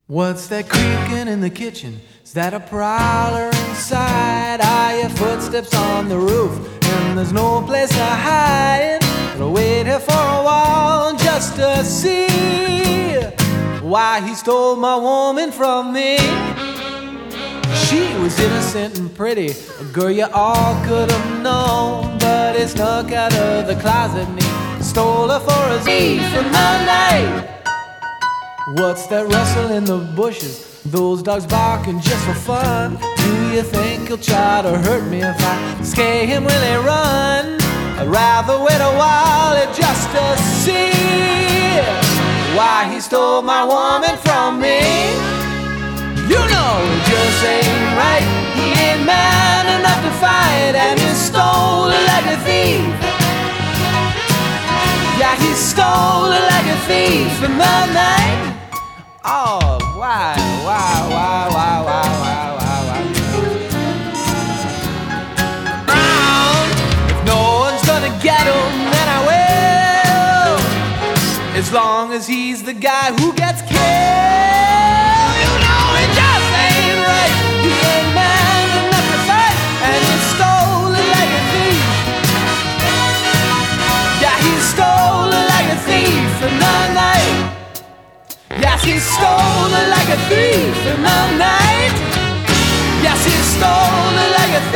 What's that creaking in the kitchen? Is that a prowler inside? I hear footsteps on the roof, and there's no place to hide. I'll wait here for a while just to see why he stole my woman from me. She was innocent and pretty, a girl you all could have known, but he snuck out of the closet and he stole her for his eve from the night. What's that rustle in the bushes? Those dogs barking just for fun. Do you think he'll try to hurt me if I scare him when they run? I'd rather wait a while just to see why he stole my woman from me. You know it just ain't right. He ain't man enough to fight, and he stole her like a thief. Yeah, he stole her like a thief in the night. Oh, why? Brown, if no one's gonna get him, then I will. As long as he's the guy who gets killed. You know it just ain't right. He ain't man enough to fight, and he stole it like a thief. Yeah, he stole it like a thief in the night. Yes, he stole it like a thief in the night. Yes, he stole it like a